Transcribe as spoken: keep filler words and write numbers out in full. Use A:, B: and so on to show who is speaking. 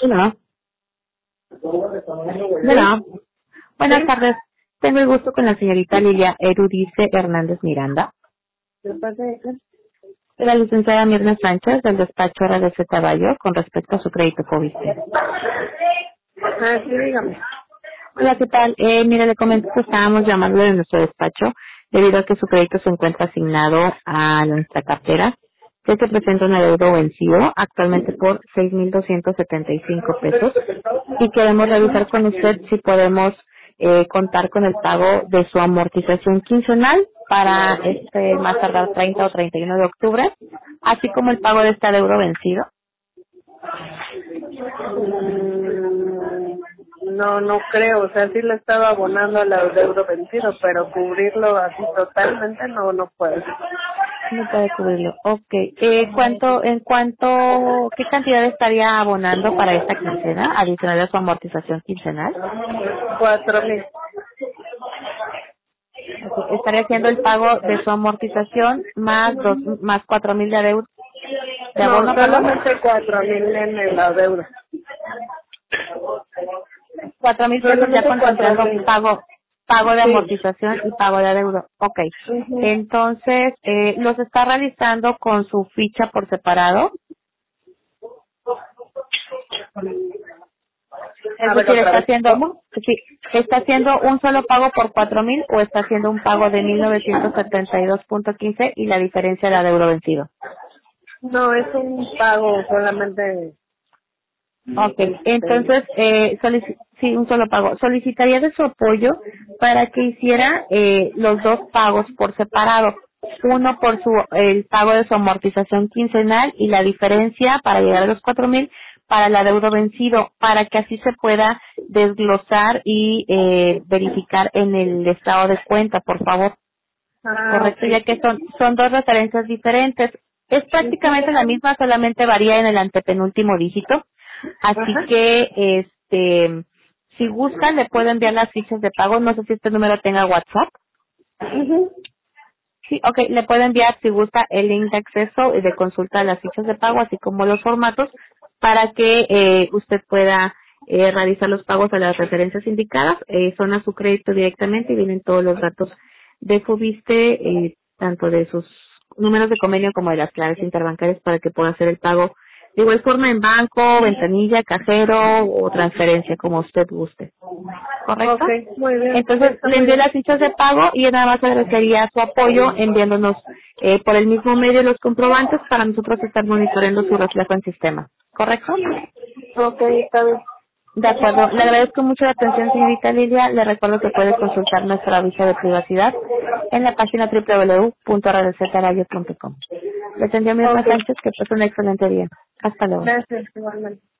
A: Hola. Hola. Buenas tardes. Tengo el gusto con la señorita Lilia Erudice Hernández Miranda.
B: ¿Qué pasa, hija?
A: De la licenciada Mirna Sánchez del despacho R D C Caballo con respecto a su crédito Fobiste.
B: Ah, sí, dígame.
A: Hola, ¿qué tal? Eh, mire, le comento que estábamos llamándole de nuestro despacho debido a que su crédito se encuentra asignado a nuestra cartera, que se presenta un adeudo vencido actualmente por seis mil doscientos setenta y cinco pesos y queremos revisar con usted si podemos eh, contar con el pago de su amortización quincenal para este más tardar treinta o treinta y uno de octubre, así como el pago de este adeudo vencido.
B: Mm, no, no creo. O sea, sí le estaba abonando al adeudo vencido, pero cubrirlo así totalmente no, no puedo.
A: No puede cubrirlo. Ok. Eh, ¿cuánto, en cuánto, qué cantidad estaría abonando para esta quincena, adicional a su amortización quincenal?
B: Cuatro mil.
A: Ok, estaría haciendo el pago de su amortización más dos, más cuatro mil de adeudo, de
B: No,
A: abono, perdón.
B: solamente cuatro mil en el adeudo.
A: Cuatro mil pesos ya
B: Solamente cuatro
A: contemplando
B: mil.
A: pago, pago de
B: Sí.
A: amortización y pago de adeudo. Ok.
B: Ujú.
A: Entonces, eh, los está realizando con su ficha por separado. Es
B: A ver,
A: decir,
B: otra
A: está
B: vez.
A: haciendo,
B: ¿Cómo?
A: sí, está haciendo un solo pago por cuatro mil o está haciendo un pago de mil novecientos setenta y dos punto quince y la diferencia de adeudo vencido.
B: No, es un pago solamente.
A: Ok,
B: Este,
A: entonces, eh, solici- sí, un solo pago. Solicitaría de su apoyo para que hiciera eh, los dos pagos por separado. Uno por su el pago de su amortización quincenal y la diferencia para llegar a los cuatro mil para el adeudo vencido, para que así se pueda desglosar y eh, verificar en el estado de cuenta, por favor.
B: ah,
A: Correcto, ya
B: ok.
A: que son son dos referencias diferentes. Es prácticamente la misma, solamente varía en el antepenúltimo dígito. Así
B: Ajá.
A: que, este, si gustan, le puedo enviar las fichas de pago. No sé si este número tenga WhatsApp.
B: Ujú.
A: Sí, ok, le puedo enviar, si gusta, el link de acceso y de consulta de las fichas de pago, así como los formatos, para que eh, usted pueda eh, realizar los pagos a las referencias indicadas. Eh, son a su crédito directamente y vienen todos los datos de Fobiste, eh, tanto de sus números de convenio como de las claves interbancarias para que pueda hacer el pago de igual forma en banco, ventanilla, cajero o transferencia, como usted guste. ¿Correcto?
B: Ok, muy bien. Sí,
A: Entonces,
B: está
A: le
B: muy
A: envié
B: bien.
A: las fichas de pago y nada más agradecería su apoyo enviándonos eh, por el mismo medio los comprobantes para nosotros estar monitoreando su reflejo en sistema. ¿Correcto?
B: Ok, está bien.
A: De acuerdo. Le agradezco mucho la atención, señorita Lidia. Le recuerdo que puede consultar nuestro aviso de privacidad en la página doble u doble u doble u punto r d c carayo punto com. Les envío mi
B: Ok,
A: Sánchez, que pase un excelente día. Hasta luego.
B: gracias, igualmente.